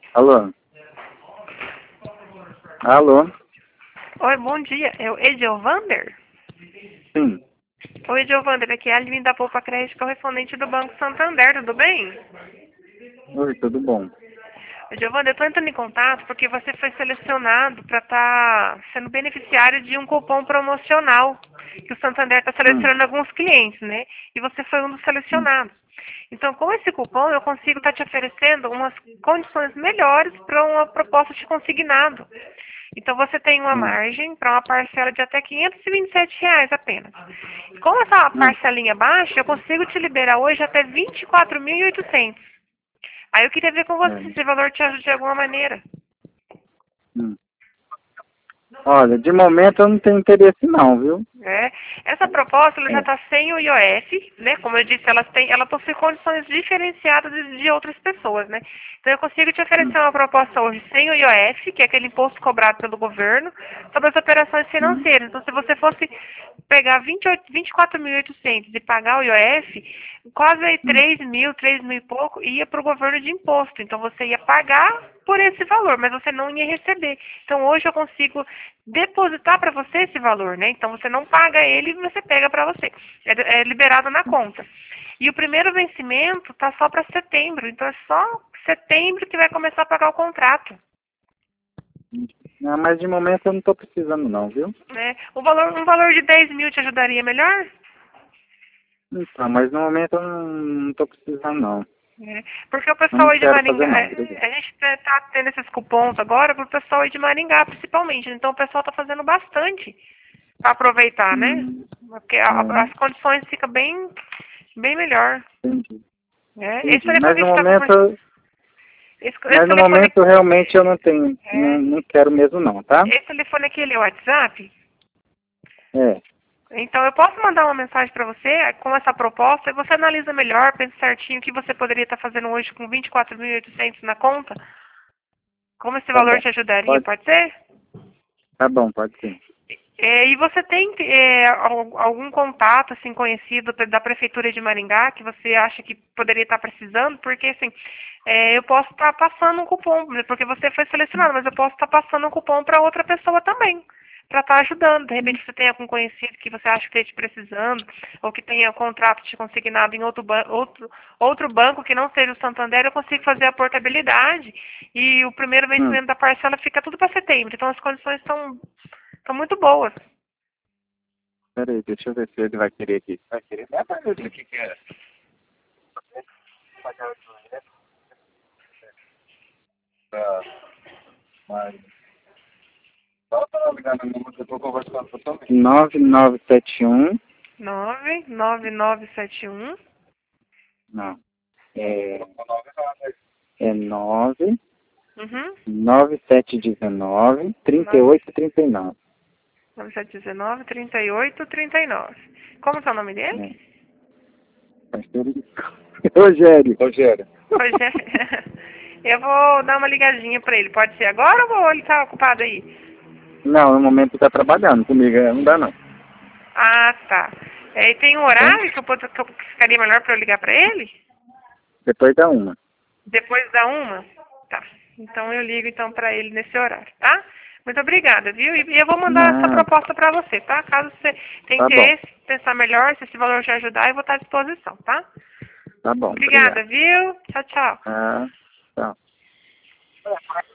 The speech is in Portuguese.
Alô? Alô? Oi, bom dia. É o Edilvander? Sim. Oi, Edilvander, aqui é a Aline da Poupa Crédito, correspondente do Banco Santander, tudo bem? Oi, tudo bom? Edilvander, eu estou entrando em contato porque você foi selecionado para estar sendo beneficiário de um cupom promocional que o Santander está Hum, selecionando alguns clientes, né? E você foi um dos hum, selecionados. Então, com esse cupom, eu consigo estar te oferecendo umas condições melhores para uma proposta de consignado. Então, você tem uma hum, margem para uma parcela de até R$ 527 apenas. Com essa hum, parcelinha baixa, eu consigo te liberar hoje até 24.800. Aí eu queria ver com você se é, esse valor te ajuda de alguma maneira. hum. Olha, de momento eu não tenho interesse não, viu? Né? Essa proposta ela já É. está sem o IOF, né? Como eu disse, ela possui condições diferenciadas de outras pessoas, né? Então eu consigo te Hum, oferecer uma proposta hoje sem o IOF, que é aquele imposto cobrado pelo governo, sobre as operações hum, financeiras. Então se você fosse pegar 24.800 e pagar o IOF, quase aí hum, 3 mil e pouco, ia para o governo de imposto. Então você ia pagar por esse valor, mas você não ia receber. Então hoje eu consigo depositar para você esse valor, né? Então você não paga ele e você pega para você. É liberado na conta. E o primeiro vencimento tá só para setembro, então é só setembro que vai começar a pagar o contrato. hum. Não, mas de momento eu não estou precisando não, viu? Né? Um valor de 10 mil te ajudaria melhor? Então, mas no momento eu não estou precisando não. É, porque o Eu pessoal não aí de quero Maringá, fazer não, obrigado. a gente tá tendo esses cupons agora pro pessoal aí de Maringá, principalmente. Então o pessoal tá fazendo bastante para aproveitar, né? Hum, Porque é, as condições ficam bem melhor. entendi, Né? Esse entendi. telefone que a gente tá conversando. Esse Mas no telefone momento aqui. realmente eu não tenho, É, não quero mesmo não, tá? esse telefone aqui ele é o WhatsApp? É, Então eu posso mandar uma mensagem para você com essa proposta e você analisa melhor, pensa certinho o que você poderia estar fazendo hoje com 24.800 na conta. Como esse tá valor bom. te ajudaria, Pode, pode ser? tá bom, pode sim. E você tem algum contato assim conhecido da prefeitura de Maringá que você acha que poderia estar precisando? Porque assim, eu posso estar passando um cupom, porque você foi selecionado, mas eu posso estar passando um cupom para outra pessoa também, para estar ajudando. De repente você tem algum conhecido que você acha que esteja precisando, ou que tenha contrato de consignado em outro banco que não seja o Santander, eu consigo fazer a portabilidade e o primeiro Hum. vencimento da parcela fica tudo para setembro. Então as condições estão muito boas. Peraí, deixa eu ver se ele vai querer aqui. Vai querer? É pra ver o que que é. Tá, mas... Só pra ligar no número que eu tô conversando totalmente. 9971. 99971. Não. É, é 9 Uhum. 9719 9, 3839. 9719 3839. Como é o nome dele? É. Parceiro de... Rogério. Rogério. Rogério. Eu vou dar uma ligadinha pra ele. Pode ser agora ou ele tá ocupado aí? Não, no momento tá trabalhando comigo, não dá não. Ah, tá. E tem um Tá? horário que ficaria melhor pra eu ligar pra ele? Depois dá uma. Depois da 1? Tá. Então eu ligo então para ele nesse horário, tá? Muito obrigada, viu? E eu vou mandar essa Nada. proposta para você, tá? Caso você tenha Tá bom. interesse, pensar melhor, se esse valor te ajudar, eu vou estar à disposição, tá? Tá bom, Obrigada, obrigado. viu? Tchau, tchau. Ah, tchau.